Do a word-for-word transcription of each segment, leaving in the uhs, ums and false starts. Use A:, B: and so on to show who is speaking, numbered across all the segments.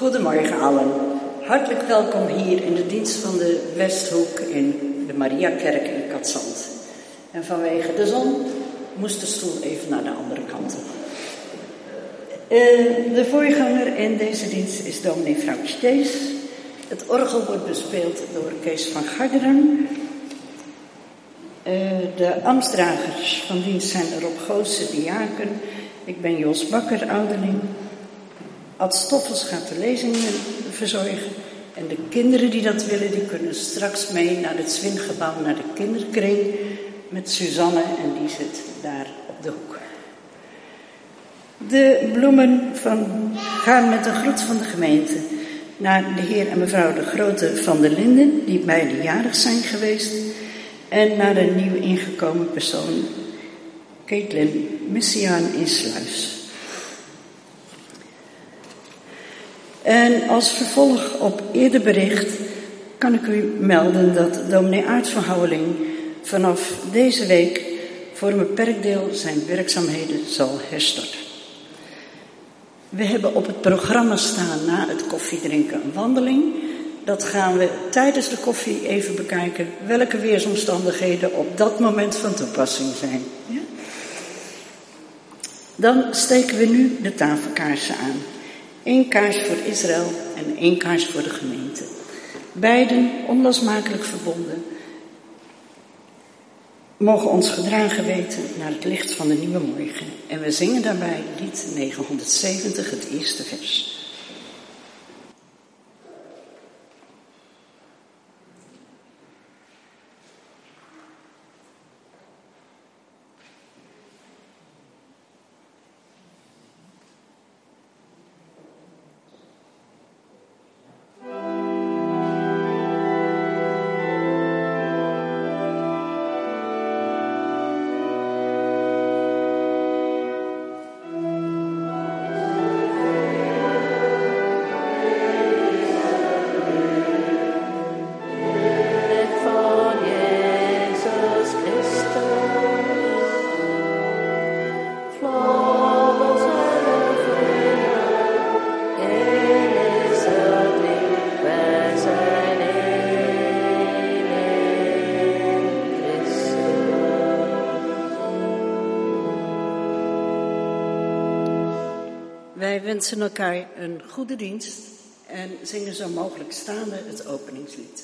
A: Goedemorgen allen. Hartelijk welkom hier in de dienst van de Westhoek in de Mariakerk in Katzand. En vanwege de zon moest de stoel even naar de andere kant. Uh, de voorganger in deze dienst is dominee Frank Stees. Het orgel wordt bespeeld door Kees van Garderen. Uh, de ambtsdragers van dienst zijn Rob Goossen, diaken. Ik ben Jos Bakker, ouderling. Ad Stoffels gaat de lezingen verzorgen. En de kinderen die dat willen, die kunnen straks mee naar het Zwingebouw, naar de kinderkring. Met Suzanne en die zit daar op de hoek. De bloemen van, gaan met een groet van de gemeente naar de heer en mevrouw de Grote van der Linden, die beide jarig zijn geweest. En naar een nieuw ingekomen persoon, Caitlin Messiaan in Sluis. En als vervolg op eerder bericht kan ik u melden dat dominee Aart van Houweling vanaf deze week voor een beperkt deel zijn werkzaamheden zal herstarten. We hebben op het programma staan na het koffiedrinken een wandeling. Dat gaan we tijdens de koffie even bekijken welke weersomstandigheden op dat moment van toepassing zijn. Ja? Dan steken we nu de tafelkaarsen aan. Eén kaars voor Israël en één kaars voor de gemeente. Beiden onlosmakelijk verbonden. Mogen ons gedragen weten naar het licht van de nieuwe morgen. En we zingen daarbij lied negenhonderdzeventig, het eerste vers. Wij wensen elkaar een goede dienst en zingen zo mogelijk staande het openingslied.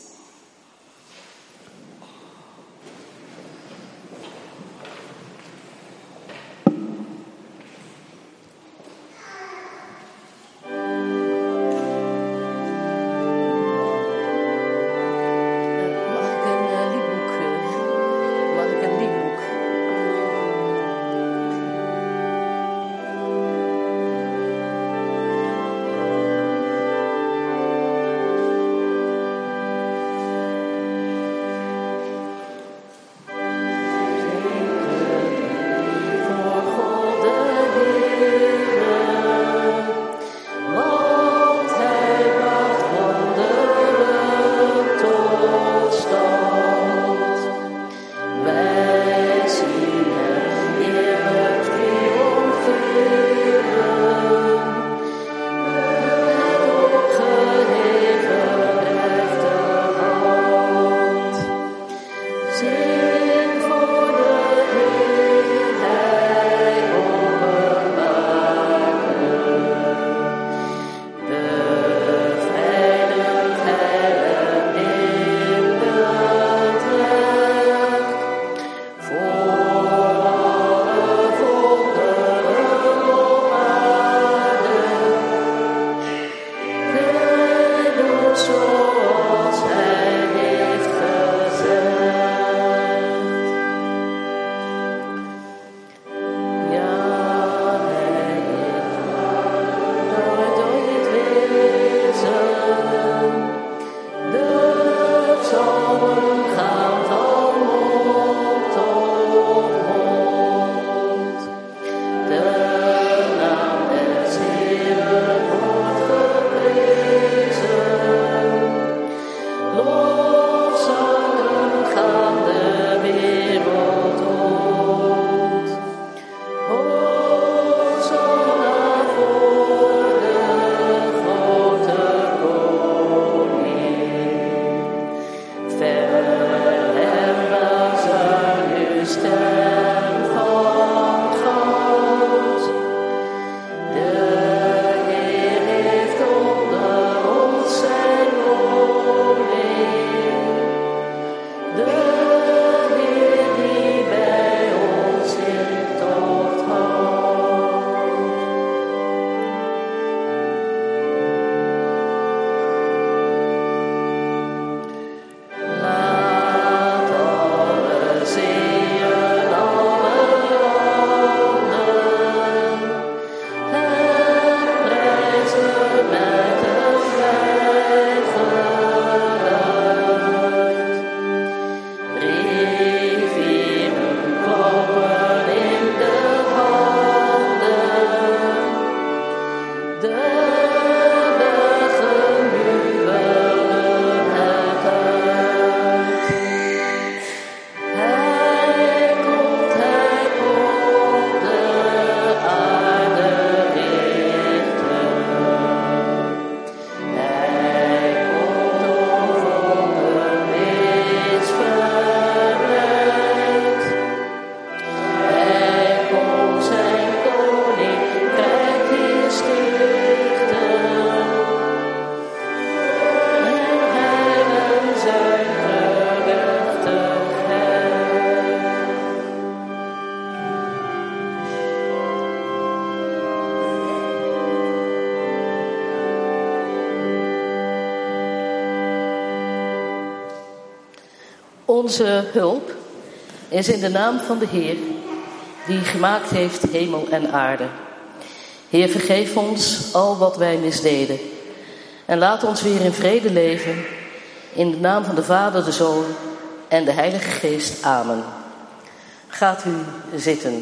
B: Onze hulp is in de naam van de Heer, die gemaakt heeft hemel en aarde. Heer, vergeef ons al wat wij misdeden. En laat ons weer in vrede leven. In de naam van de Vader, de Zoon en de Heilige Geest. Amen. Gaat u zitten.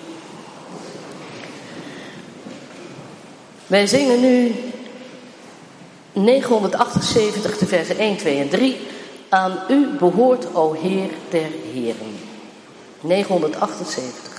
B: Wij zingen nu negenhonderdachtenzeventig, de versen één, twee en drie. Aan u behoort, o Heer der Heren. negenhonderdachtenzeventig.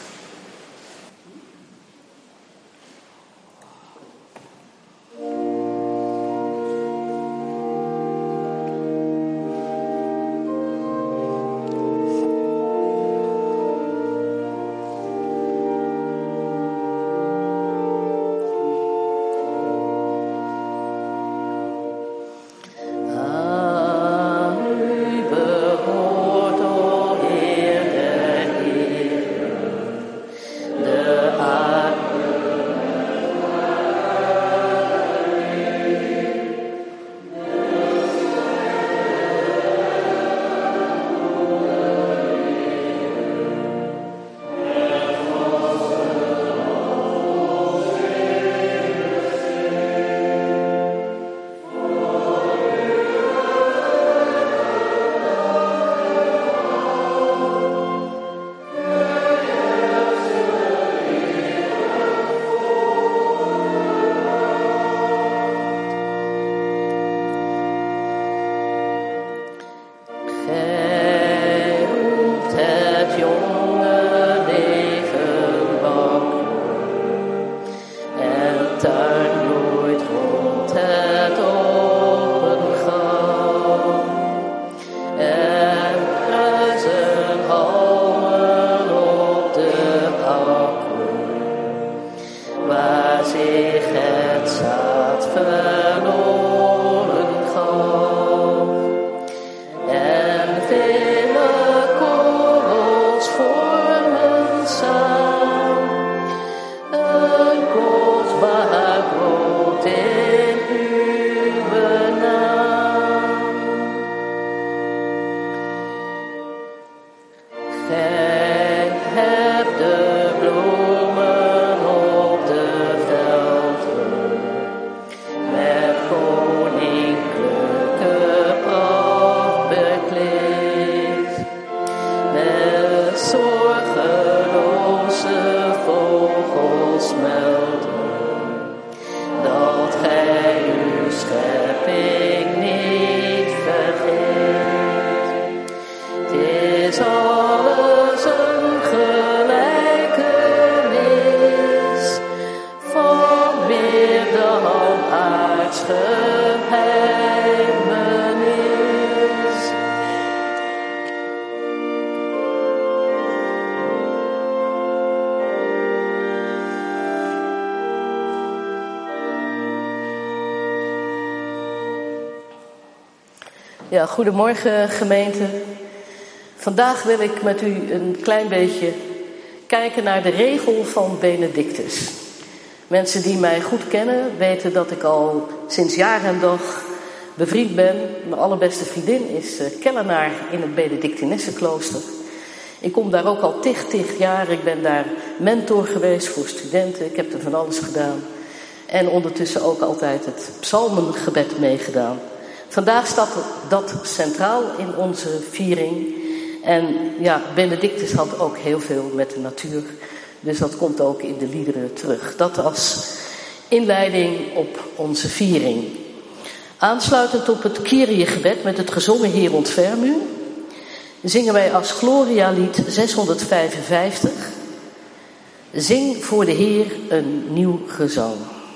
B: Ja, goedemorgen gemeente. Vandaag wil ik met u een klein beetje kijken naar de regel van Benedictus. Mensen die mij goed kennen weten dat ik al sinds jaar en dag bevriend ben. Mijn allerbeste vriendin is kellenaar in het Benedictinessenklooster. Ik kom daar ook al tig, tig jaar. Ik ben daar mentor geweest voor studenten. Ik heb er van alles gedaan. En ondertussen ook altijd het psalmengebed meegedaan. Vandaag staat dat centraal in onze viering. En ja, Benedictus had ook heel veel met de natuur. Dus dat komt ook in de liederen terug. Dat als inleiding op onze viering. Aansluitend op het Kyrie-gebed met het gezongen Heer ontferm u, zingen wij als Gloria-lied zeshonderdvijfenvijftig. Zing voor de Heer een nieuw gezang.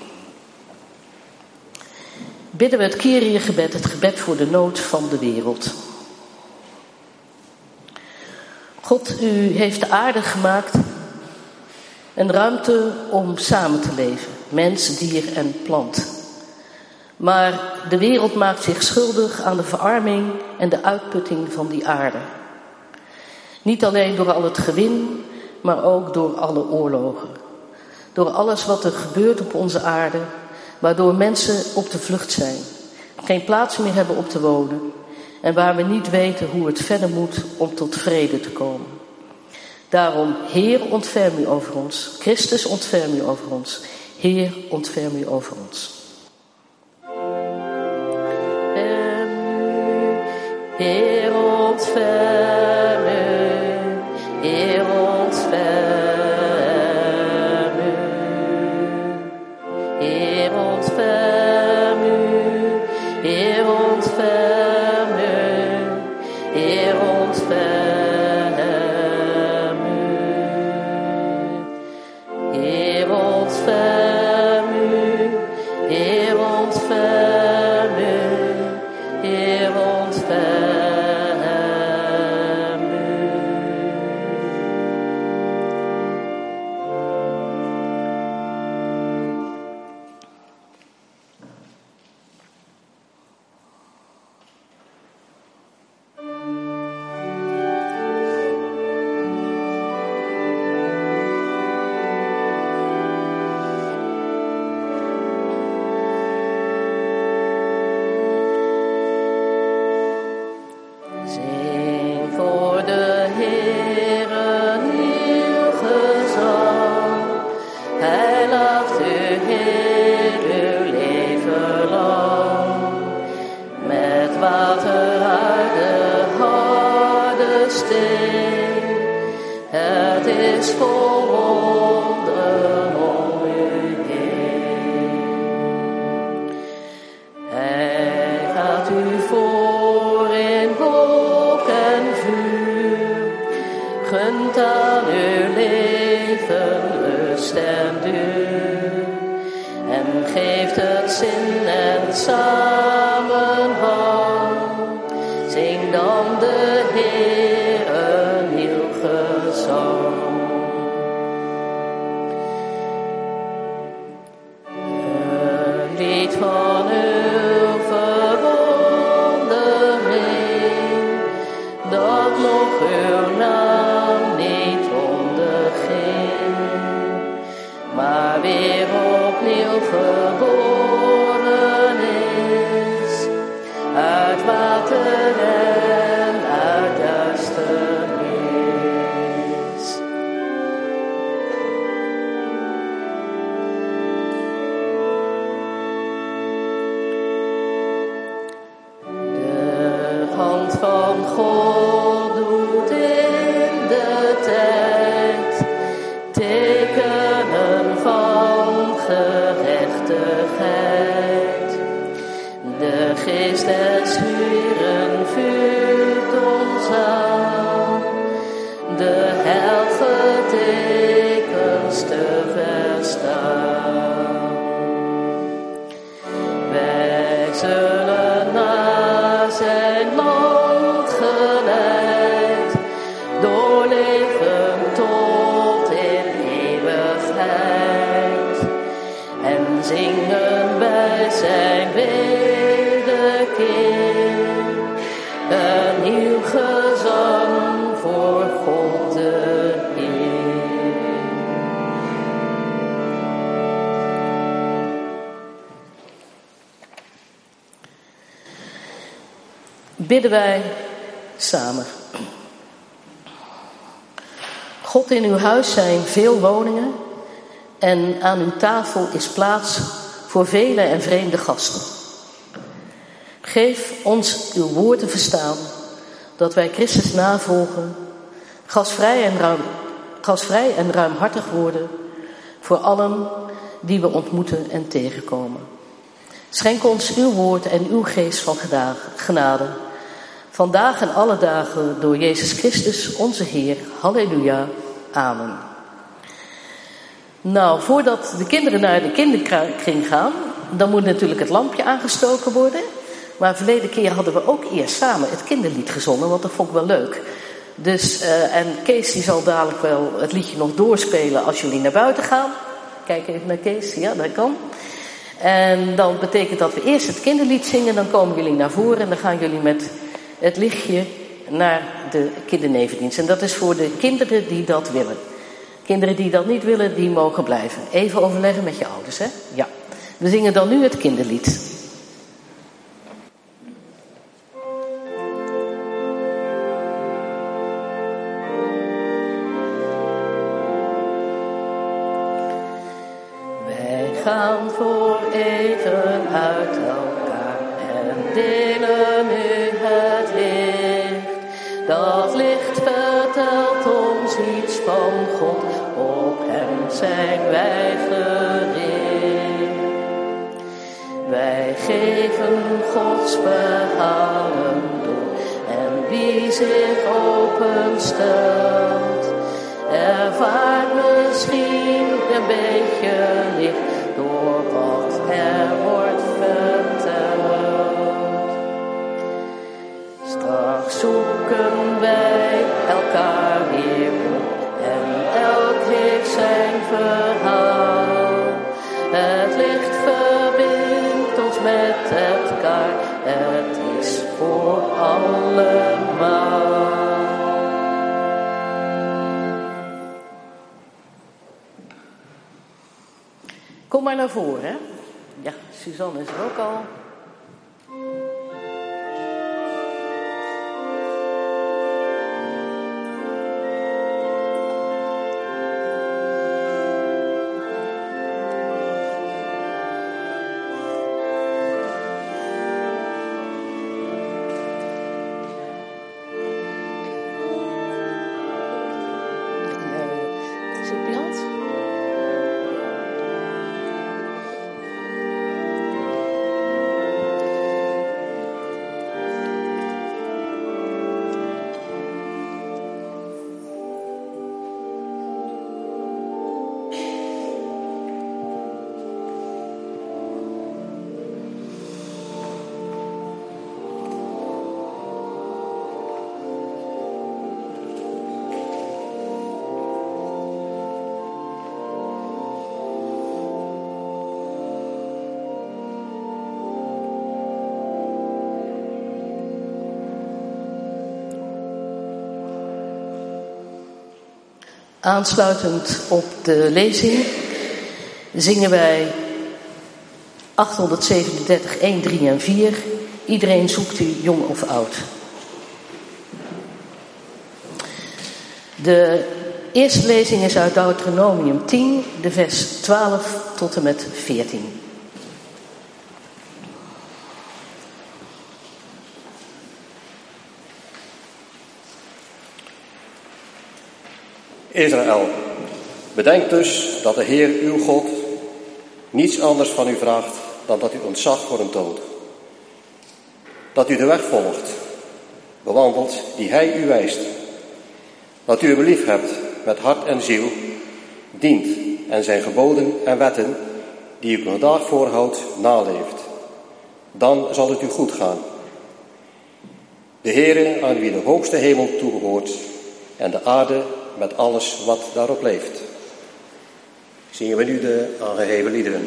B: Bidden we het Kyrie-gebed, het gebed voor de nood van de wereld. God, u heeft de aarde gemaakt, een ruimte om samen te leven, mens, dier en plant. Maar de wereld maakt zich schuldig aan de verarming en de uitputting van die aarde. Niet alleen door al het gewin, maar ook door alle oorlogen. Door alles wat er gebeurt op onze aarde, waardoor mensen op de vlucht zijn, geen plaats meer hebben om te wonen en waar we niet weten hoe het verder moet om tot vrede te komen. Daarom, Heer, ontferm u over ons. Christus, ontferm u over ons. Heer, ontferm u over ons. Heer, ontferm u. Heer, ontferm u. Heer, ontferm u. Heer, ontferm u. Heer, ontferm u. Heer, ontferm u. Heer, ontferm u. Heer, ontferm u.
C: Een nieuw gezang
B: bidden wij samen. God, in uw huis zijn veel woningen en aan uw tafel is plaats voor vele en vreemde gasten. Geef ons uw woord te verstaan, dat wij Christus navolgen, gastvrij en, ruim, gastvrij en ruimhartig worden voor allen die we ontmoeten en tegenkomen. Schenk ons uw woord en uw geest van genade, vandaag en alle dagen door Jezus Christus, onze Heer. Halleluja. Amen. Nou, voordat de kinderen naar de kinderkring gaan, dan moet natuurlijk het lampje aangestoken worden. Maar verleden keer hadden we ook eerst samen het kinderlied gezongen, want dat vond ik wel leuk. Dus, uh, en Kees die zal dadelijk wel het liedje nog doorspelen als jullie naar buiten gaan. Kijk even naar Kees, ja, dat kan. En dan betekent dat we eerst het kinderlied zingen, dan komen jullie naar voren en dan gaan jullie met het lichtje naar de kindernevendienst. En dat is voor de kinderen die dat willen. Kinderen die dat niet willen, die mogen blijven. Even overleggen met je ouders, hè? Ja. We zingen dan nu het kinderlied. Wij gaan voor even uit elkaar en delen nu het licht. Dat licht vertelt ons iets van God, op hem zijn wij gericht. Wij geven Gods verhalen door en wie zich openstelt, ervaart misschien een beetje licht door wat er wordt verteld. Straks zoeken wij elkaar weer op en elk heeft zijn verhaal. Het licht verbindt ons met elkaar, het is voor allemaal. Kom maar naar voren, hè? Ja, Suzanne is er ook al. Aansluitend op de lezing zingen wij achthonderdzevenendertig, één, drie en vier. Iedereen zoekt u, jong of oud. De eerste lezing is uit Deuteronomium tien, de vers twaalf tot en met veertien.
C: Israël, bedenk dus dat de Heer uw God niets anders van u vraagt dan dat u ontzag voor hem toont. Dat u de weg volgt, bewandelt die hij u wijst. Dat u hem lief hebt met hart en ziel, dient en zijn geboden en wetten die u vandaag voorhoudt naleeft. Dan zal het u goed gaan. De Heere aan wie de hoogste hemel toebehoort en de aarde met alles wat daarop leeft. Zingen we nu de aangeheven liederen.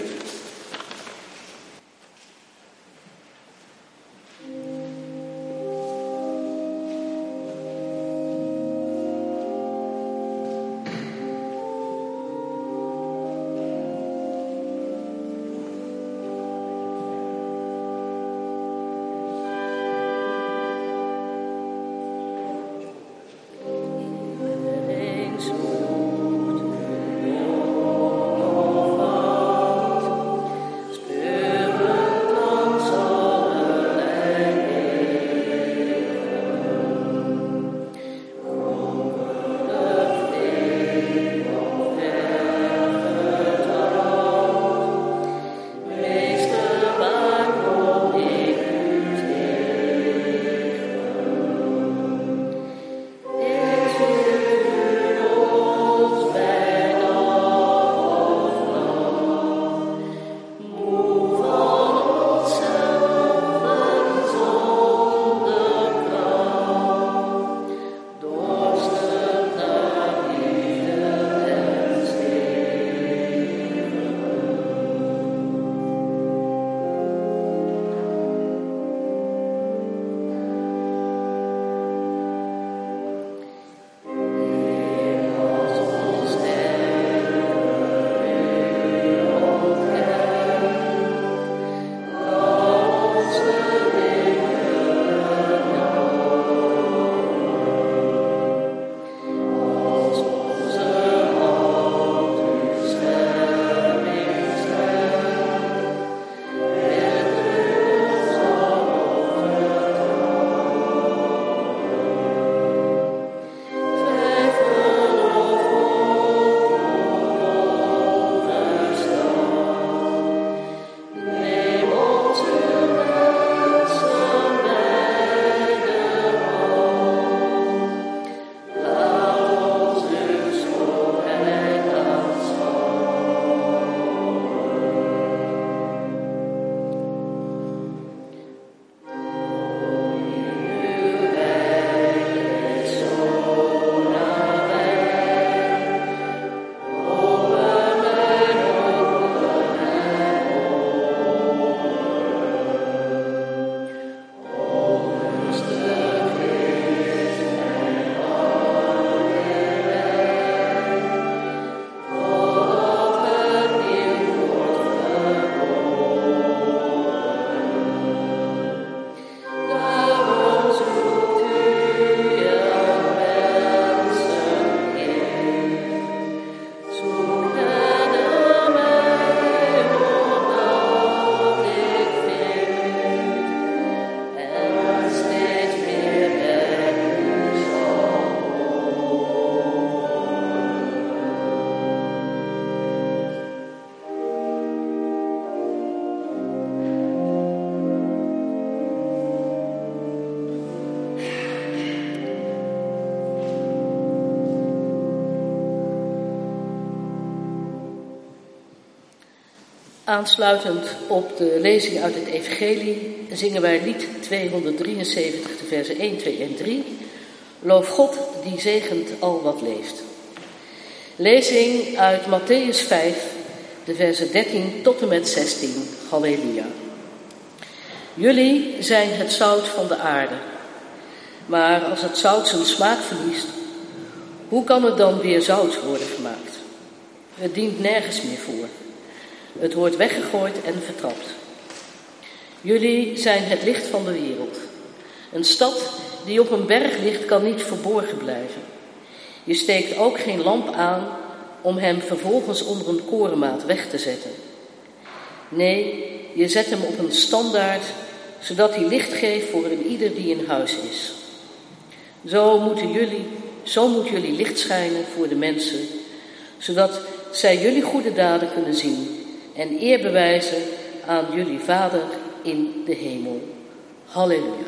B: Aansluitend op de lezing uit het Evangelie zingen wij lied tweehonderddrieënzeventig, de versen één, twee en drie. Loof God, die zegent al wat leeft. Lezing uit Mattheüs vijf, de versen dertien tot en met zestien. Halleluja. Jullie zijn het zout van de aarde. Maar als het zout zijn smaak verliest, hoe kan het dan weer zout worden gemaakt? Het dient nergens meer voor. Het wordt weggegooid en vertrapt. Jullie zijn het licht van de wereld. Een stad die op een berg ligt kan niet verborgen blijven. Je steekt ook geen lamp aan om hem vervolgens onder een korenmaat weg te zetten. Nee, je zet hem op een standaard, zodat hij licht geeft voor een ieder die in huis is. Zo moeten jullie, zo moet jullie licht schijnen voor de mensen, zodat zij jullie goede daden kunnen zien en eer bewijzen aan jullie Vader in de hemel. Halleluja.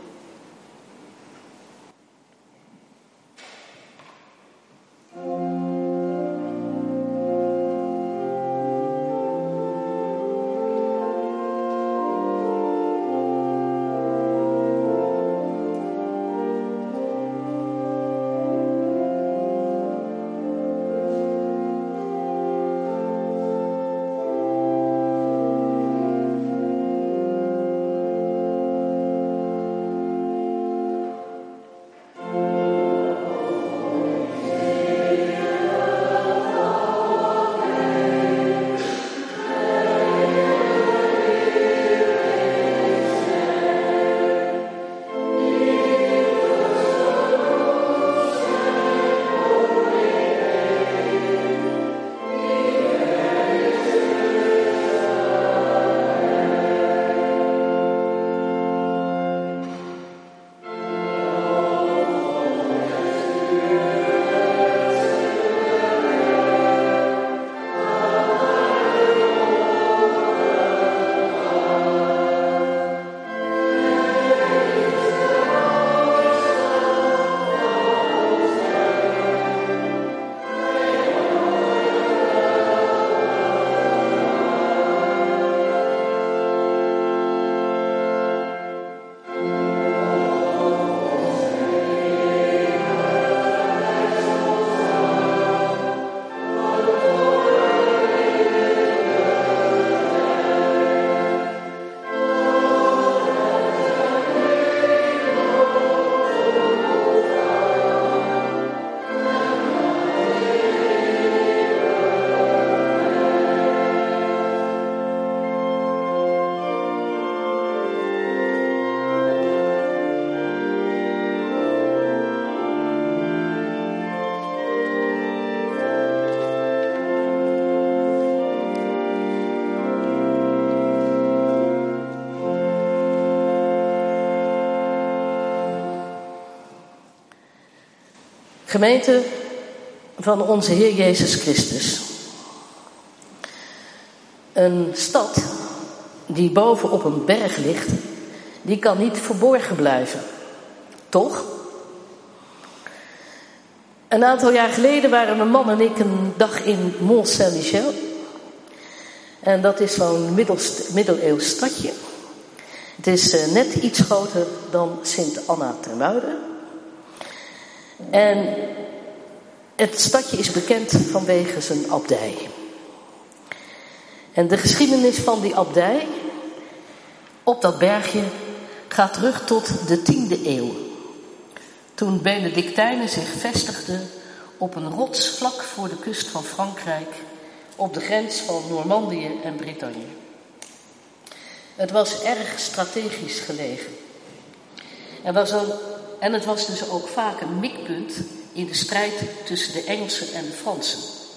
B: Gemeente van onze Heer Jezus Christus. Een stad die boven op een berg ligt, die kan niet verborgen blijven. Toch? Een aantal jaar geleden waren mijn man en ik een dag in Mont Saint-Michel. En dat is zo'n middeleeuws stadje. Het is uh, net iets groter dan Sint-Anna ter Muiden. En het stadje is bekend vanwege zijn abdij. En de geschiedenis van die abdij op dat bergje gaat terug tot de tiende eeuw. Toen Benedictijnen zich vestigden op een rots vlak voor de kust van Frankrijk, op de grens van Normandië en Bretagne. Het was erg strategisch gelegen. Er was een, en het was dus ook vaak een mikpunt in de strijd tussen de Engelsen en de Fransen.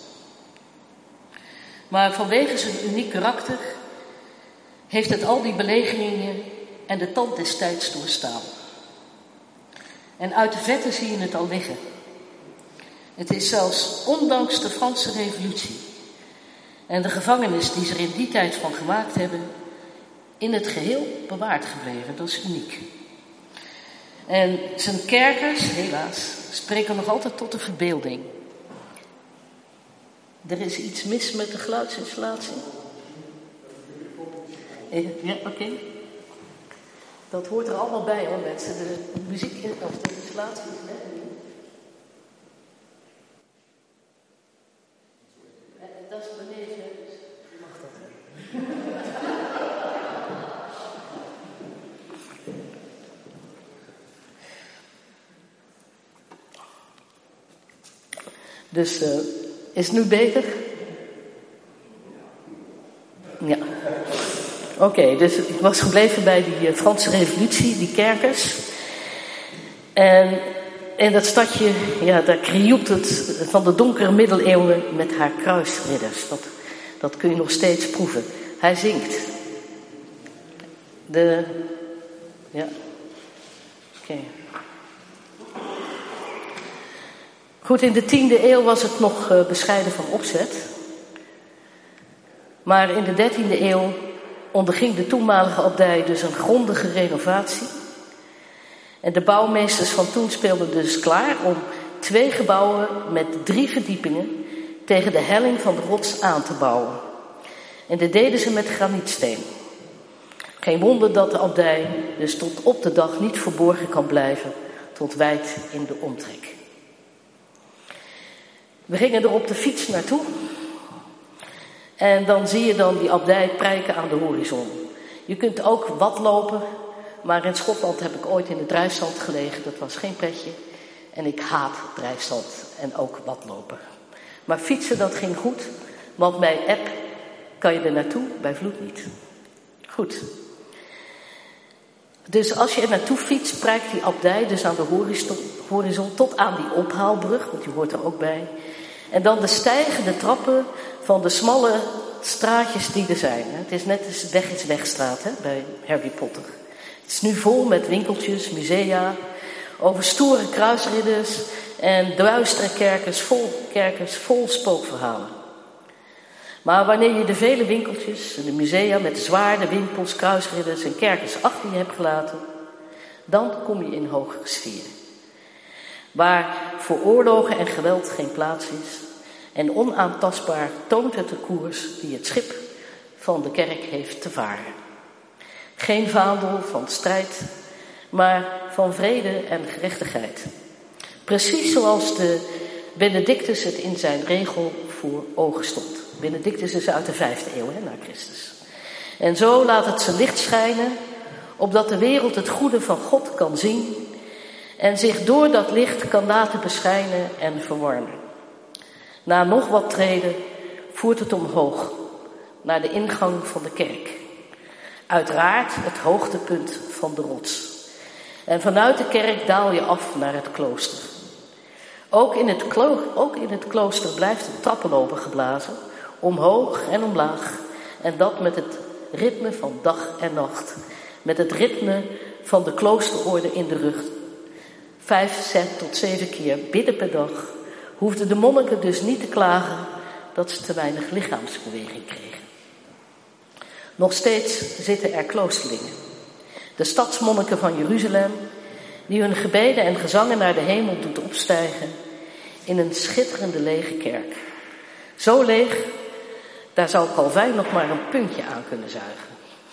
B: Maar vanwege zijn uniek karakter heeft het al die belegeringen en de tand des tijds doorstaan. En uit de verte zie je het al liggen. Het is zelfs ondanks de Franse revolutie en de gevangenis die ze er in die tijd van gemaakt hebben, in het geheel bewaard gebleven. Dat is uniek. En zijn kerkers, helaas, spreken nog altijd tot de verbeelding. Er is iets mis met de geluidsinstallatie. Ja, oké. Okay. Dat hoort er allemaal bij hoor, mensen. De muziek of de installatie is net niet. Dat is beneden, dus mag dat, hè? Dus uh, is het nu beter? Ja. Oké, okay, dus ik was gebleven bij die uh, Franse revolutie, die kerkers. En in dat stadje, ja, daar krioelt het van de donkere middeleeuwen met haar kruisridders. Dat, dat kun je nog steeds proeven. Hij zingt. De, ja. Oké. Okay. Goed, in de tiende eeuw was het nog uh, bescheiden van opzet. Maar in de dertiende eeuw onderging de toenmalige abdij dus een grondige renovatie. En de bouwmeesters van toen speelden dus klaar om twee gebouwen met drie verdiepingen tegen de helling van de rots aan te bouwen. En dat deden ze met granietsteen. Geen wonder dat de abdij dus tot op de dag niet verborgen kan blijven, tot wijd in de omtrek. We gingen er op de fiets naartoe. En dan zie je dan die abdij prijken aan de horizon. Je kunt ook watlopen, maar in Schotland heb ik ooit in de drijfzand gelegen. Dat was geen pretje. En ik haat drijfzand en ook watlopen. Maar fietsen, dat ging goed, want bij eb kan je er naartoe, bij vloed niet. Goed. Dus als je er naartoe fietst, prijkt die abdij dus aan de horizon, horizon tot aan die ophaalbrug, want die hoort er ook bij. En dan de stijgende trappen van de smalle straatjes die er zijn. Het is net de weg is wegstraat hè, bij Harry Potter. Het is nu vol met winkeltjes, musea, over stoere kruisridders en duistere kerkers vol, kerkers vol spookverhalen. Maar wanneer je de vele winkeltjes en de musea met zwaarden, wimpels, kruisridders en kerkers achter je hebt gelaten, dan kom je in hogere sferen. Waar voor oorlogen en geweld geen plaats is en onaantastbaar toont het de koers die het schip van de kerk heeft te varen. Geen vaandel van strijd, maar van vrede en gerechtigheid. Precies zoals de Benedictus het in zijn regel voor ogen stond. Benedictus is uit de vijfde eeuw hè, na Christus. En zo laat het zijn licht schijnen, opdat de wereld het goede van God kan zien en zich door dat licht kan laten beschijnen en verwarmen. Na nog wat treden voert het omhoog, naar de ingang van de kerk. Uiteraard het hoogtepunt van de rots. En vanuit de kerk daal je af naar het klooster. Ook in het, klo- ook in het klooster blijft het trappenlopen geblazen, omhoog en omlaag. En dat met het ritme van dag en nacht. Met het ritme van de kloosterorde in de rug. Vijf, zes tot zeven keer bidden per dag. Hoefden de monniken dus niet te klagen dat ze te weinig lichaamsbeweging kregen. Nog steeds zitten er kloosterlingen. De stadsmonniken van Jeruzalem, die hun gebeden en gezangen naar de hemel doet opstijgen in een schitterende lege kerk. Zo leeg, daar zou Calvijn nog maar een puntje aan kunnen zuigen.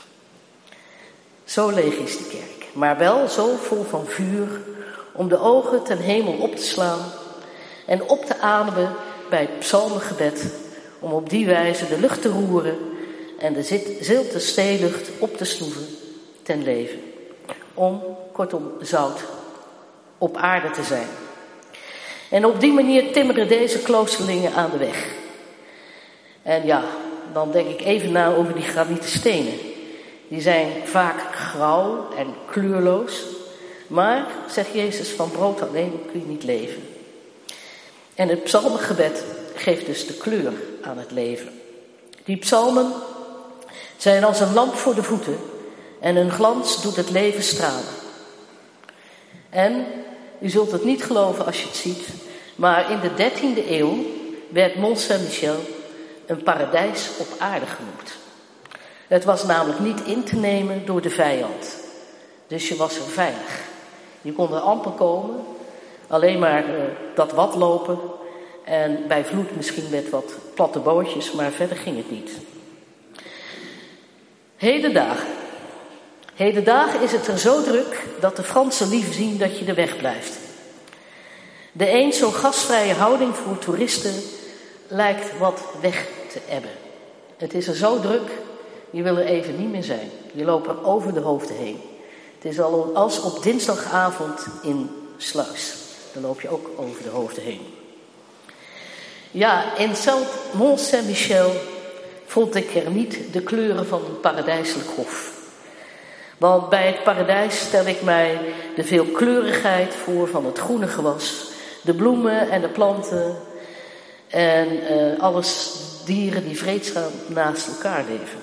B: Zo leeg is die kerk, maar wel zo vol van vuur om de ogen ten hemel op te slaan en op te ademen bij het psalmengebed, om op die wijze de lucht te roeren en de zilte steelucht op te snoeven ten leven. Om, kortom, zout op aarde te zijn. En op die manier timmeren deze kloosterlingen aan de weg. En ja, dan denk ik even na over die granieten stenen. Die zijn vaak grauw en kleurloos. Maar, zegt Jezus, van brood alleen kun je niet leven. En het psalmengebed geeft dus de kleur aan het leven. Die psalmen zijn als een lamp voor de voeten en hun glans doet het leven stralen. En, u zult het niet geloven als je het ziet, maar in de dertiende eeuw werd Mont Saint-Michel een paradijs op aarde genoemd. Het was namelijk niet in te nemen door de vijand. Dus je was er veilig. Je kon er amper komen, alleen maar uh, dat watlopen en bij vloed misschien met wat platte bootjes, maar verder ging het niet. Hedendaag. Hedendaag is het er zo druk dat de Fransen liever zien dat je er weg blijft. De eens zo gastvrije houding voor toeristen lijkt wat weg te ebben. Het is er zo druk, je wil er even niet meer zijn. Je loopt er over de hoofden heen. Het is al als op dinsdagavond in Sluis. Dan loop je ook over de hoofden heen. Ja, in Mont-Saint-Michel vond ik er niet de kleuren van een paradijselijk hof. Want bij het paradijs stel ik mij de veelkleurigheid voor van het groene gewas, de bloemen en de planten en uh, alles dieren die vreedzaam naast elkaar leven.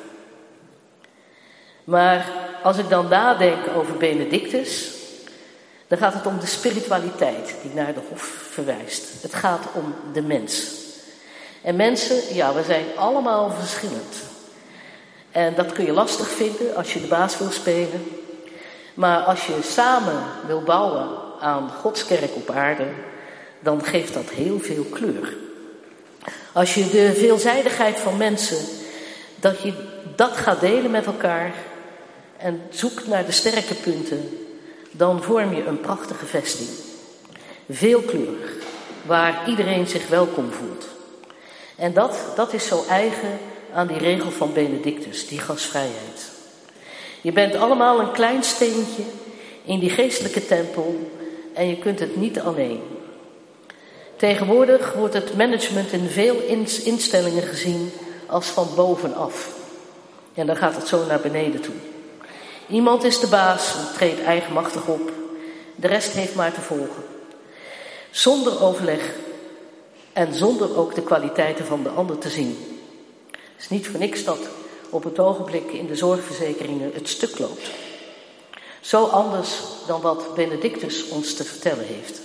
B: Maar als ik dan nadenk over Benedictus, dan gaat het om de spiritualiteit die naar de hof verwijst. Het gaat om de mens. En mensen, ja, we zijn allemaal verschillend. En dat kun je lastig vinden als je de baas wil spelen. Maar als je samen wil bouwen aan Gods kerk op aarde, dan geeft dat heel veel kleur. Als je de veelzijdigheid van mensen, dat je dat gaat delen met elkaar en zoekt naar de sterke punten, dan vorm je een prachtige vesting. Veelkleurig, waar iedereen zich welkom voelt. En dat, dat is zo eigen aan die regel van Benedictus, die gastvrijheid. Je bent allemaal een klein steentje in die geestelijke tempel en je kunt het niet alleen. Tegenwoordig wordt het management in veel instellingen gezien als van bovenaf. En dan gaat het zo naar beneden toe. Iemand is de baas en treedt eigenmachtig op. De rest heeft maar te volgen. Zonder overleg en zonder ook de kwaliteiten van de ander te zien. Het is niet voor niks dat op het ogenblik in de zorgverzekeringen het stuk loopt. Zo anders dan wat Benedictus ons te vertellen heeft.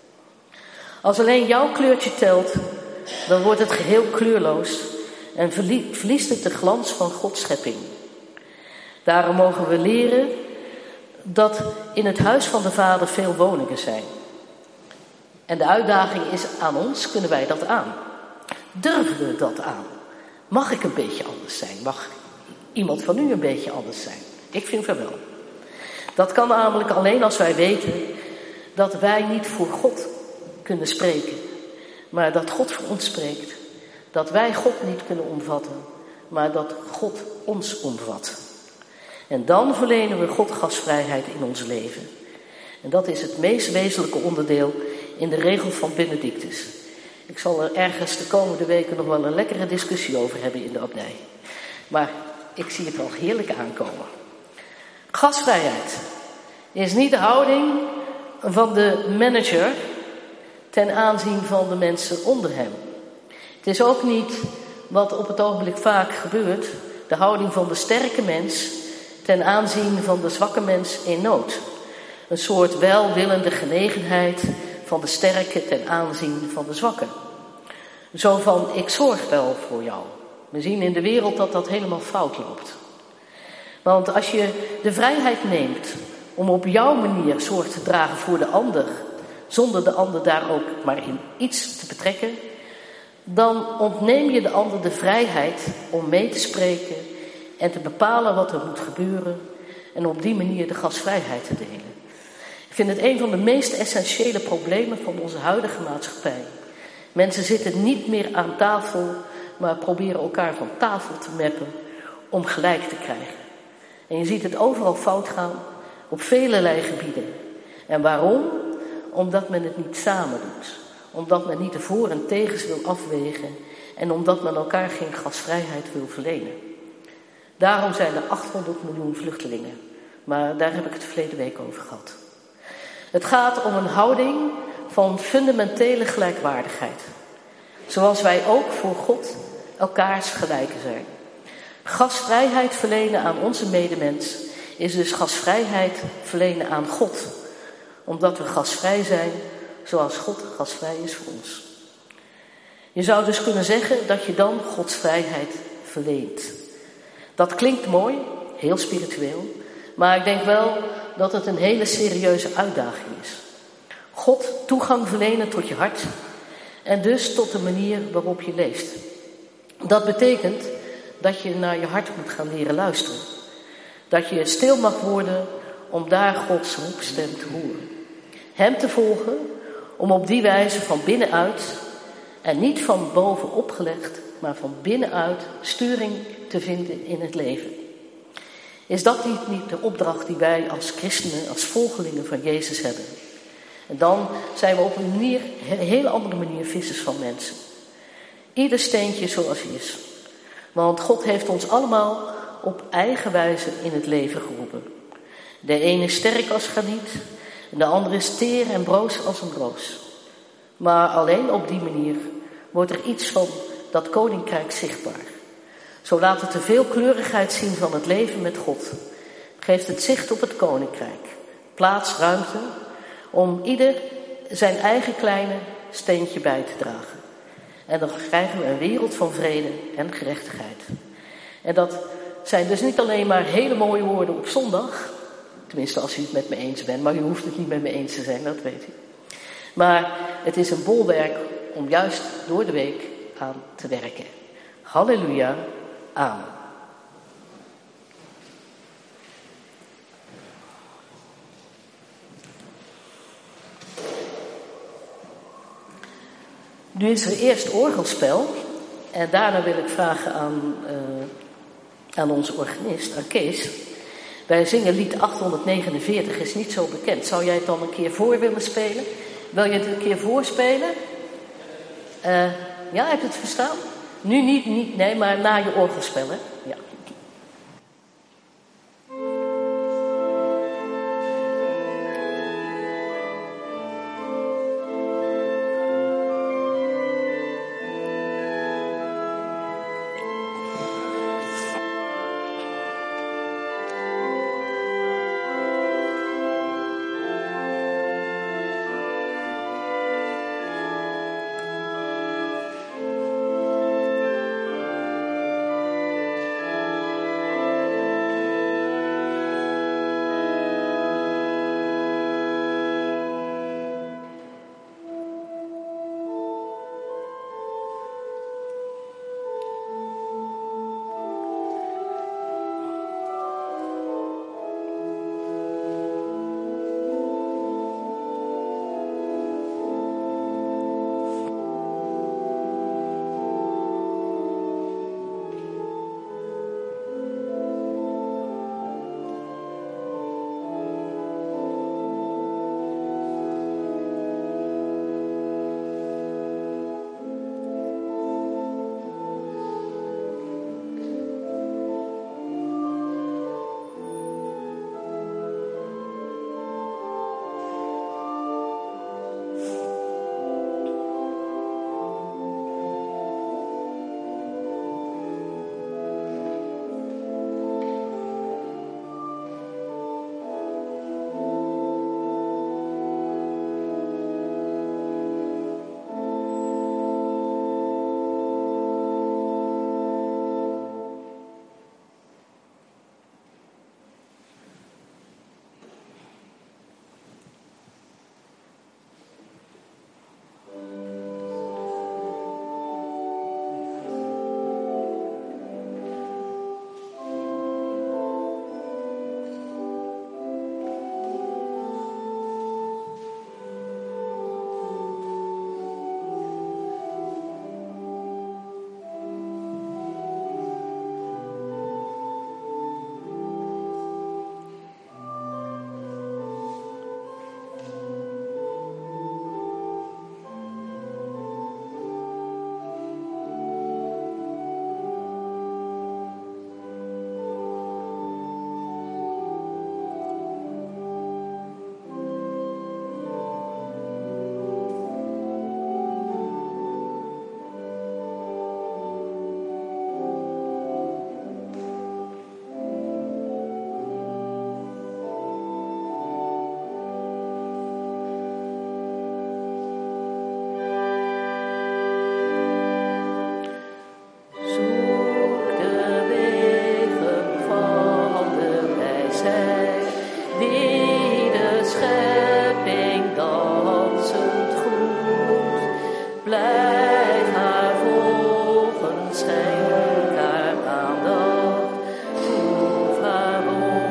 B: Als alleen jouw kleurtje telt, dan wordt het geheel kleurloos en verliest het de glans van Gods schepping. Daarom mogen we leren dat in het huis van de Vader veel woningen zijn. En de uitdaging is aan ons, kunnen wij dat aan? Durven we dat aan? Mag ik een beetje anders zijn? Mag iemand van u een beetje anders zijn? Ik vind van wel. Dat kan namelijk alleen als wij weten dat wij niet voor God kunnen spreken, maar dat God voor ons spreekt. Dat wij God niet kunnen omvatten, maar dat God ons omvat. En dan verlenen we God gastvrijheid in ons leven. En dat is het meest wezenlijke onderdeel in de regel van Benedictus. Ik zal er ergens de komende weken nog wel een lekkere discussie over hebben in de abdij. Maar ik zie het al heerlijk aankomen. Gastvrijheid is niet de houding van de manager ten aanzien van de mensen onder hem. Het is ook niet wat op het ogenblik vaak gebeurt, de houding van de sterke mens ten aanzien van de zwakke mens in nood. Een soort welwillende genegenheid van de sterke ten aanzien van de zwakke. Zo van, ik zorg wel voor jou. We zien in de wereld dat dat helemaal fout loopt. Want als je de vrijheid neemt om op jouw manier zorg te dragen voor de ander, zonder de ander daar ook maar in iets te betrekken, dan ontneem je de ander de vrijheid om mee te spreken en te bepalen wat er moet gebeuren en op die manier de gastvrijheid te delen. Ik vind het een van de meest essentiële problemen van onze huidige maatschappij. Mensen zitten niet meer aan tafel, maar proberen elkaar van tafel te meppen om gelijk te krijgen. En je ziet het overal fout gaan, op velelei gebieden. En waarom? Omdat men het niet samen doet. Omdat men niet de voor- en tegens wil afwegen. En omdat men elkaar geen gastvrijheid wil verlenen. Daarom zijn er achthonderd miljoen vluchtelingen. Maar daar heb ik het verleden week over gehad. Het gaat om een houding van fundamentele gelijkwaardigheid. Zoals wij ook voor God elkaars gelijken zijn. Gastvrijheid verlenen aan onze medemens is dus gastvrijheid verlenen aan God. Omdat we gastvrij zijn zoals God gastvrij is voor ons. Je zou dus kunnen zeggen dat je dan Gods vrijheid verleent. Dat klinkt mooi, heel spiritueel, maar ik denk wel dat het een hele serieuze uitdaging is. God toegang verlenen tot je hart en dus tot de manier waarop je leeft. Dat betekent dat je naar je hart moet gaan leren luisteren. Dat je stil mag worden om daar Gods roepstem te horen. Hem te volgen om op die wijze van binnenuit en niet van boven opgelegd, maar van binnenuit sturing te vinden in het leven. Is dat niet, niet de opdracht die wij als christenen, als volgelingen van Jezus hebben? En dan zijn we op een, manier, een hele andere manier vissers van mensen. Ieder steentje zoals hij is. Want God heeft ons allemaal op eigen wijze in het leven geroepen. De ene is sterk als graniet, en de andere is teer en broos als een roos. Maar alleen op die manier wordt er iets van dat koninkrijk zichtbaar. Zo laat het de veelkleurigheid zien van het leven met God. Geeft het zicht op het koninkrijk. Plaats, ruimte om ieder zijn eigen kleine steentje bij te dragen. En dan krijgen we een wereld van vrede en gerechtigheid. En dat zijn dus niet alleen maar hele mooie woorden op zondag. Tenminste, als u het met me eens bent. Maar u hoeft het niet met me eens te zijn, dat weet u. Maar het is een bolwerk om juist door de week aan te werken. Halleluja. Amen. Nu is er eerst orgelspel. En daarna wil ik vragen aan, uh, aan onze organist, aan Kees. Wij zingen lied achthonderdnegenenveertig, is niet zo bekend. Zou jij het dan een keer voor willen spelen? Wil je het een keer voorspelen? Uh, ja, heb je het verstaan? Nu niet, niet, nee, maar na je orgelspel, hè? Ja.
D: Schijnt haar aandacht, proef haar woord.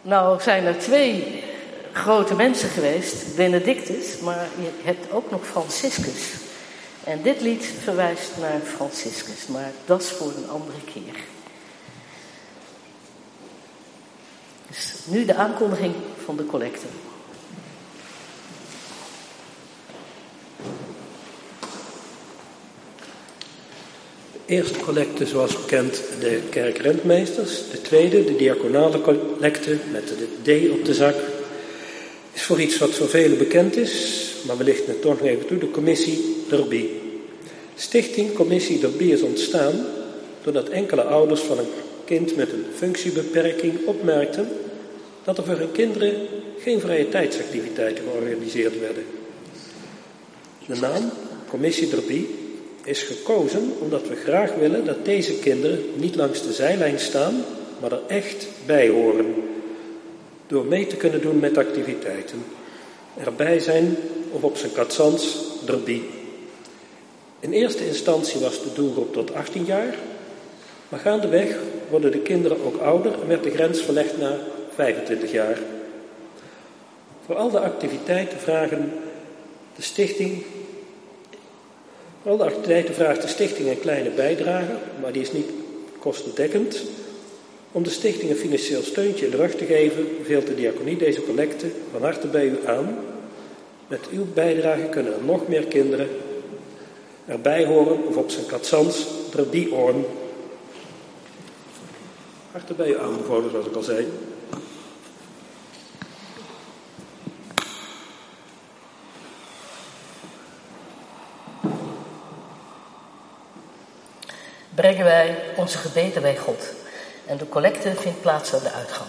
B: Nou zijn er twee grote mensen geweest, Benedictus, maar je hebt ook nog Franciscus. En dit lied verwijst naar Franciscus, maar dat is voor een andere keer. Dus nu de aankondiging van de collecte.
D: De eerste collecte, zoals bekend, de kerkrentmeesters. De tweede, de diaconale collecte met de D op de zak, is voor iets wat voor velen bekend is, maar we lichten het toch nog even toe, de commissie Derby. Stichting Commissie Derby is ontstaan doordat enkele ouders van een kind met een functiebeperking opmerkten dat er voor hun kinderen geen vrije tijdsactiviteiten georganiseerd werden. De naam Commissie Derby is gekozen omdat we graag willen dat deze kinderen niet langs de zijlijn staan, maar er echt bij horen. Door mee te kunnen doen met activiteiten. Erbij zijn, of op zijn Katzans, Derby. In eerste instantie was de doelgroep tot achttien jaar, maar gaandeweg worden de kinderen ook ouder en werd de grens verlegd naar vijfentwintig jaar. Voor al de activiteiten vragen de stichting, voor al de activiteiten vraagt de stichting een kleine bijdrage, maar die is niet kostendekkend. Om de stichting een financieel steuntje in de rug te geven, beveelt de diaconie deze collecte van harte bij u aan. Met uw bijdrage kunnen er nog meer kinderen erbij horen of op zijn Katzans Derby horen. Harte bij u aanbevolen, zoals ik al zei.
B: Brengen wij onze gebeden bij God. En de collecte vindt plaats aan de uitgang.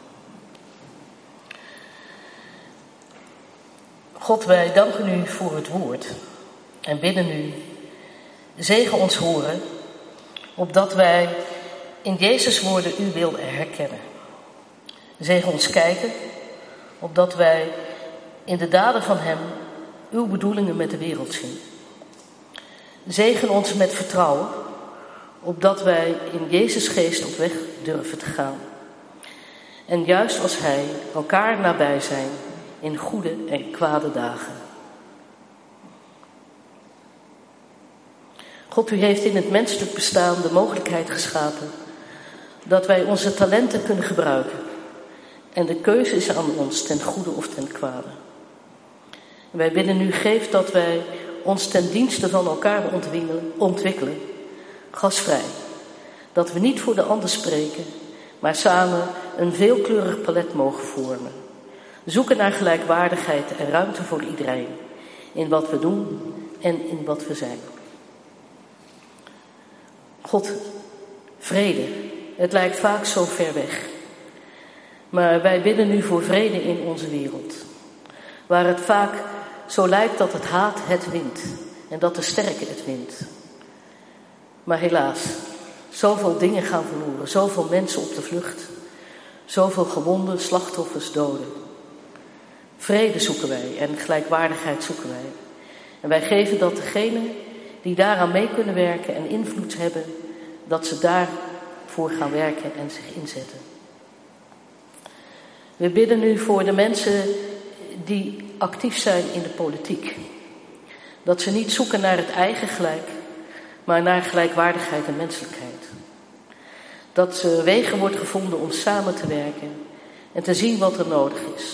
B: God, wij danken u voor het woord. En bidden u, zegen ons horen, opdat wij in Jezus woorden uw wil herkennen. Zegen ons kijken, opdat wij in de daden van hem uw bedoelingen met de wereld zien. Zegen ons met vertrouwen, opdat wij in Jezus geest op weg durven te gaan. En juist als hij elkaar nabij zijn in goede en kwade dagen. God, u heeft in het menselijk bestaan de mogelijkheid geschapen dat wij onze talenten kunnen gebruiken. En de keuze is aan ons ten goede of ten kwade. En wij bidden u, geef dat wij ons ten dienste van elkaar ontwikkelen, gastvrij. Dat we niet voor de ander spreken, maar samen een veelkleurig palet mogen vormen. Zoeken naar gelijkwaardigheid en ruimte voor iedereen. In wat we doen en in wat we zijn. God, vrede. Het lijkt vaak zo ver weg. Maar wij bidden u voor vrede in onze wereld. Waar het vaak zo lijkt dat het haat het wint. En dat de sterke het wint. Maar helaas, zoveel dingen gaan verloren. Zoveel mensen op de vlucht. Zoveel gewonden, slachtoffers, doden. Vrede zoeken wij en gelijkwaardigheid zoeken wij. En wij geven dat degenen die daaraan mee kunnen werken en invloed hebben, dat ze daarvoor gaan werken en zich inzetten. We bidden nu voor de mensen die actief zijn in de politiek. Dat ze niet zoeken naar het eigen gelijk, maar naar gelijkwaardigheid en menselijkheid. Dat er wegen wordt gevonden om samen te werken en te zien wat er nodig is.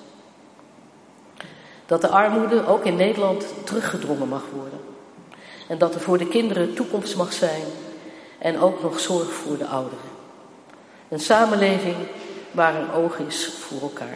B: Dat de armoede ook in Nederland teruggedrongen mag worden. En dat er voor de kinderen toekomst mag zijn en ook nog zorg voor de ouderen. Een samenleving waar een oog is voor elkaar.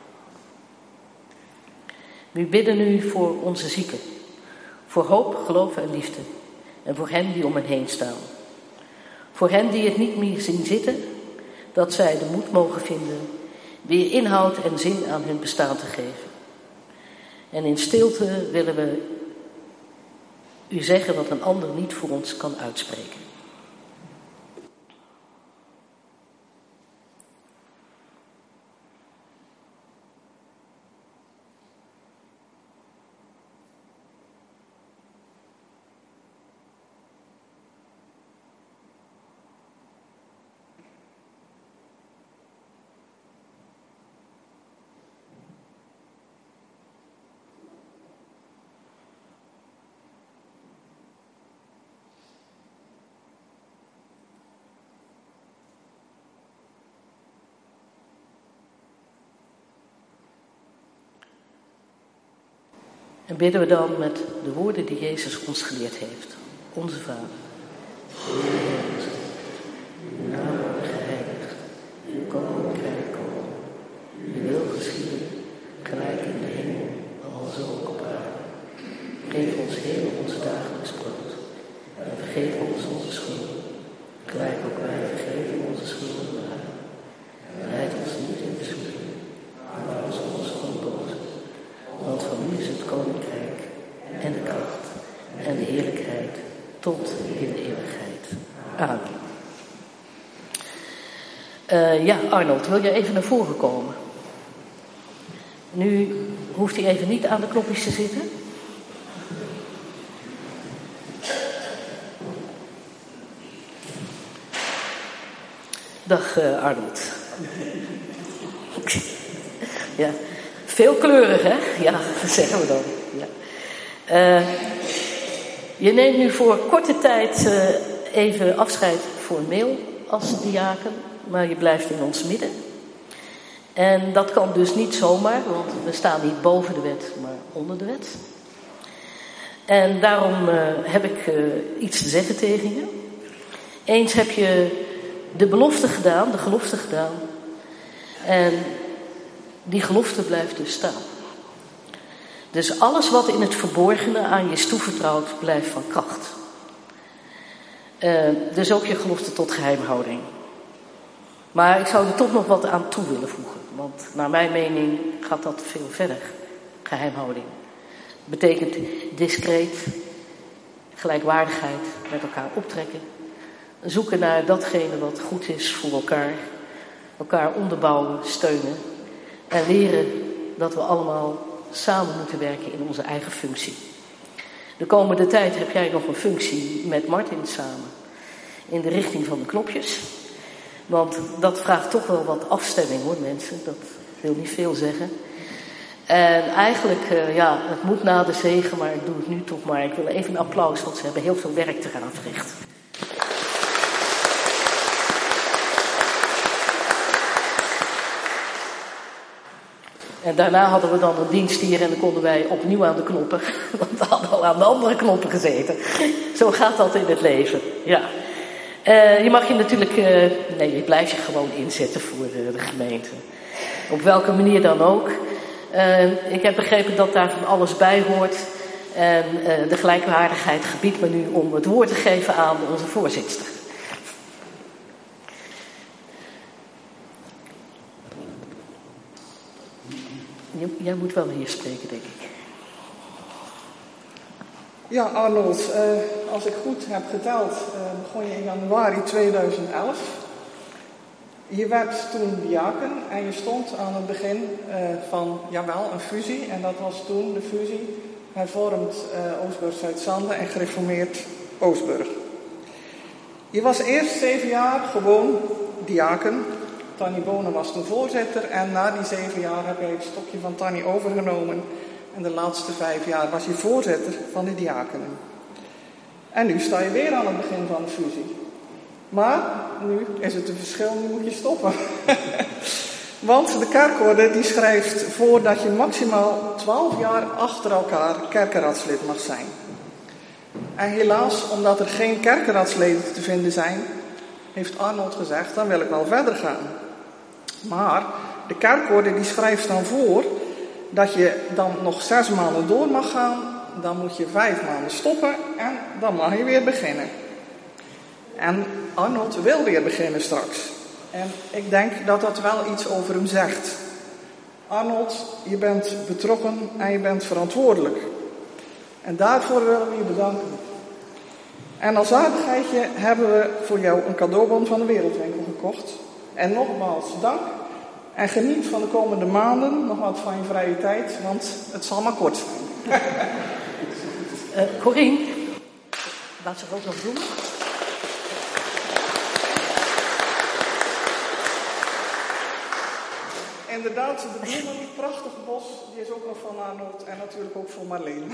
B: We bidden u voor onze zieken. Voor hoop, geloof en liefde. En voor hen die om hen heen staan. Voor hen die het niet meer zien zitten, dat zij de moed mogen vinden weer inhoud en zin aan hun bestaan te geven. En in stilte willen we u zeggen wat een ander niet voor ons kan uitspreken. En bidden we dan met de woorden die Jezus ons geleerd heeft. Onze Vader. Uw naam wordt geheiligd. Uw koninkrijk komen. Uw wil geschieden, gelijk in de hemel, alzo ook op aarde. Geef ons heden onze dagelijks brood. En vergeef ons onze schulden. Gelijk ook wij vergeven onze schuldenaren. En leid ons niet in verzoeking, maar laat ons ons van boos. Want van u is het koninkrijk en de kracht en de heerlijkheid tot in de eeuwigheid. Amen. Uh, ja, Arnold, wil jij even naar voren komen? Nu hoeft hij even niet aan de knopjes te zitten. Dag uh, Arnold. Ja, veelkleurig hè? Ja, dat zeggen we dan. Ja. Uh, je neemt nu voor korte tijd uh, even afscheid formeel als diaken, maar je blijft in ons midden. En dat kan dus niet zomaar, want we staan niet boven de wet, maar onder de wet. En daarom uh, heb ik uh, iets te zeggen tegen je. Eens heb je de belofte gedaan, de gelofte gedaan. En die gelofte blijft dus staan. Dus alles wat in het verborgene aan je is toevertrouwd, blijft van kracht. Uh, dus ook je gelofte tot geheimhouding. Maar ik zou er toch nog wat aan toe willen voegen. Want naar mijn mening gaat dat veel verder. Geheimhouding. Betekent discreet, gelijkwaardigheid, met elkaar optrekken. Zoeken naar datgene wat goed is voor elkaar. Elkaar onderbouwen, steunen. En leren dat we allemaal samen moeten werken in onze eigen functie. De komende tijd heb jij nog een functie met Martin samen. In de richting van de knopjes. Want dat vraagt toch wel wat afstemming hoor mensen. Dat wil niet veel zeggen. En eigenlijk, uh, ja, het moet na de zegen, maar ik doe het nu toch maar. Ik wil even een applaus, want ze hebben heel veel werk eraan verricht. En daarna hadden we dan een dienst hier en dan konden wij opnieuw aan de knoppen. Want we hadden al aan de andere knoppen gezeten. Zo gaat dat in het leven, ja. Uh, je mag je natuurlijk, uh, nee, je blijft je gewoon inzetten voor de, de gemeente. Op welke manier dan ook. Uh, ik heb begrepen dat daar van alles bij hoort. En uh, de gelijkwaardigheid gebiedt me nu om het woord te geven aan onze voorzitter. Jij moet wel hier spreken, denk ik.
E: Ja, Arnold, uh, als ik goed heb geteld, uh, begon je in januari tweeduizend elf. Je werd toen diaken en je stond aan het begin uh, van, jawel, een fusie. En dat was toen de fusie hervormd uh, Oostburg-Zuidzande en gereformeerd Oostburg. Je was eerst zeven jaar gewoon diaken. Tanny Bonen was toen voorzitter en na die zeven jaar heb je het stokje van Tanny overgenomen. En de laatste vijf jaar was je voorzitter van de diakenen. En nu sta je weer aan het begin van de fusie. Maar nu is het een verschil, nu moet je stoppen. Want de kerkorde die schrijft voor dat je maximaal twaalf jaar achter elkaar kerkenraadslid mag zijn. En helaas, omdat er geen kerkenraadsleden te vinden zijn, heeft Arnold gezegd, dan wil ik wel verder gaan. Maar de kerkorde die schrijft dan voor dat je dan nog zes maanden door mag gaan, dan moet je vijf maanden stoppen en dan mag je weer beginnen. En Arnold wil weer beginnen straks. En ik denk dat dat wel iets over hem zegt. Arnold, je bent betrokken en je bent verantwoordelijk. En daarvoor willen we je bedanken. En als aardigheidje hebben we voor jou een cadeaubon van de Wereldwinkel gekocht. En nogmaals dank. En geniet van de komende maanden nog wat van je vrije tijd, want het zal maar kort zijn.
B: uh, Corine, laat ze ook nog doen.
E: Inderdaad, de bloemen, die prachtige bos, die is ook nog van Arnold en natuurlijk ook voor Marleen.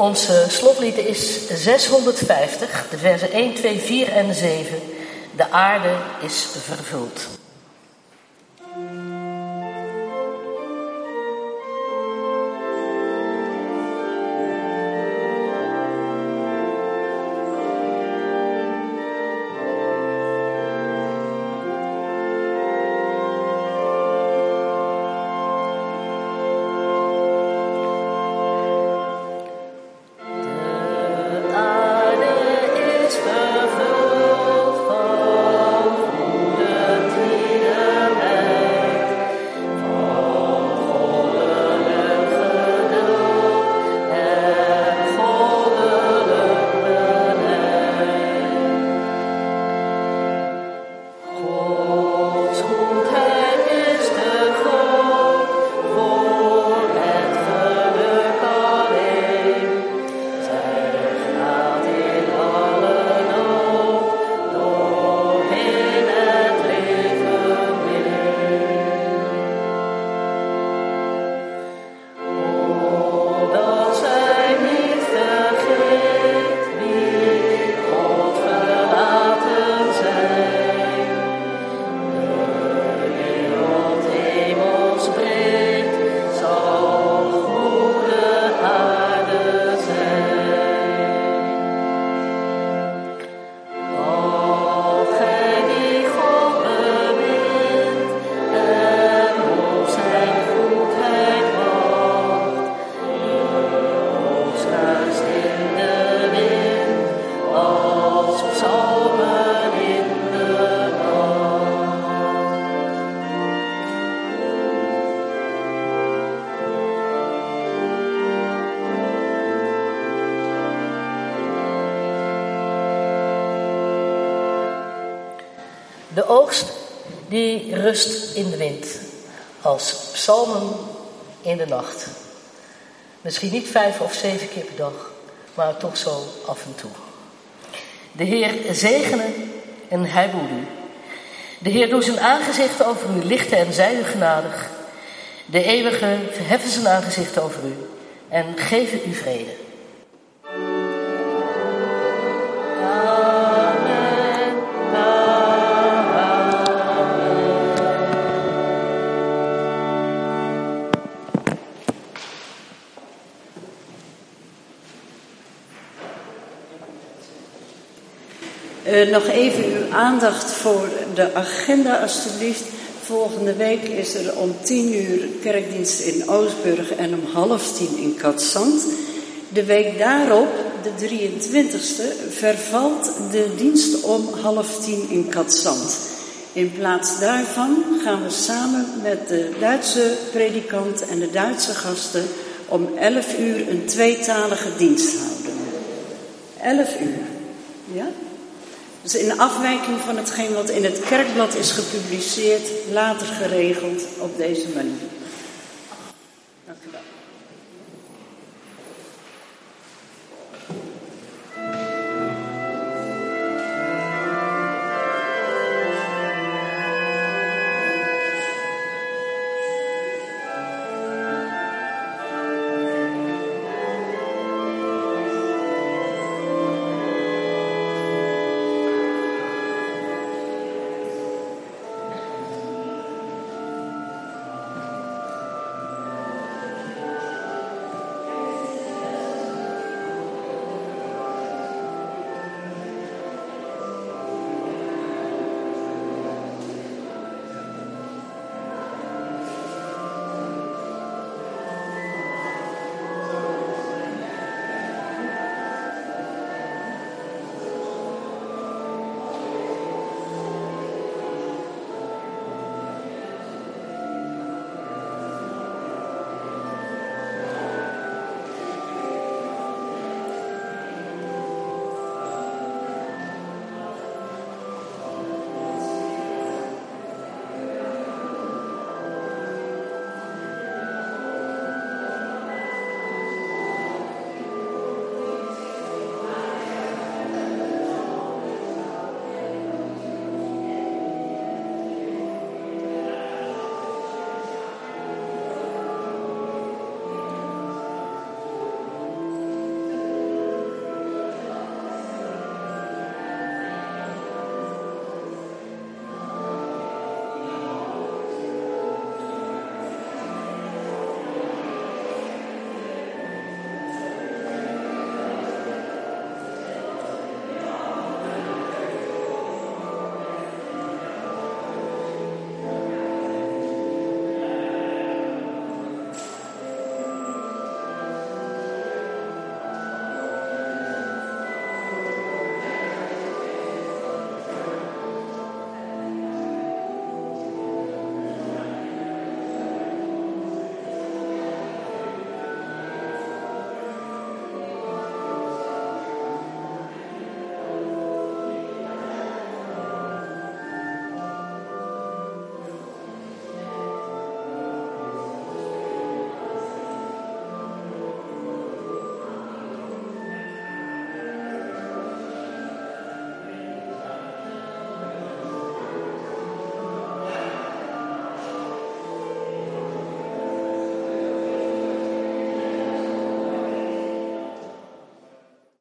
B: Onze slotlied is zeshonderdvijftig, de versen één, twee, vier en zeven. De aarde is vervuld. De oogst die rust in de wind, als psalmen in de nacht. Misschien niet vijf of zeven keer per dag, maar toch zo af en toe. De Heer zegene en hij behoede u. De Heer doet zijn aangezicht over u lichten en zij u genadig. De eeuwige verheffen zijn aangezicht over u en geven u vrede.
A: Uh, nog even uw aandacht voor de agenda alstublieft. Volgende week is er om tien uur kerkdienst in Oostburg en om half tien in Katzand. De week daarop, de drieëntwintigste, vervalt de dienst om half tien in Katzand. In plaats daarvan gaan we samen met de Duitse predikant en de Duitse gasten om elf uur een tweetalige dienst houden. elf uur, ja? Dus in afwijking van hetgeen wat in het kerkblad is gepubliceerd, later geregeld op deze manier.